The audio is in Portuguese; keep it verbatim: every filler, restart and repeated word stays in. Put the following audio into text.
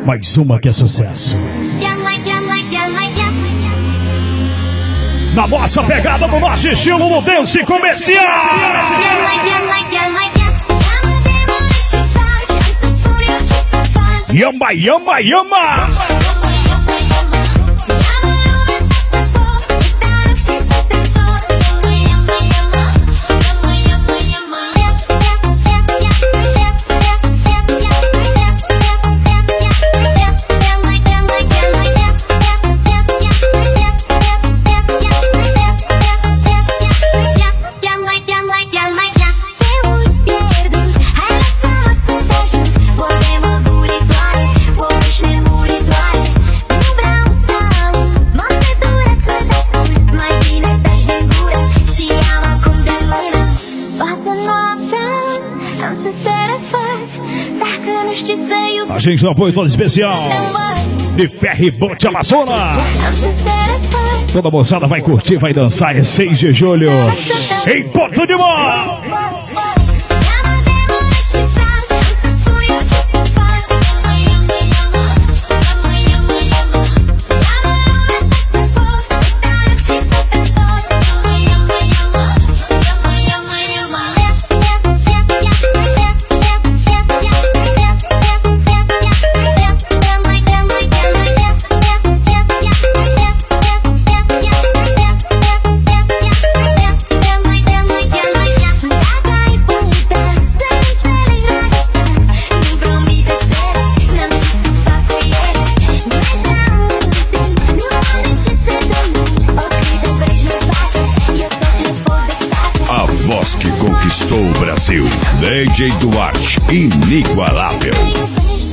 Mais uma que é sucesso. Na nossa pegada, no nosso estilo, no dance comercial. Yama, yama, yama. A gente no apoio todo especial de Ferry Bote Amazonas. Toda a moçada vai curtir, vai dançar. É seis de julho em Porto de Mó. Conquistou o Brasil. D J Duarte, inigualável.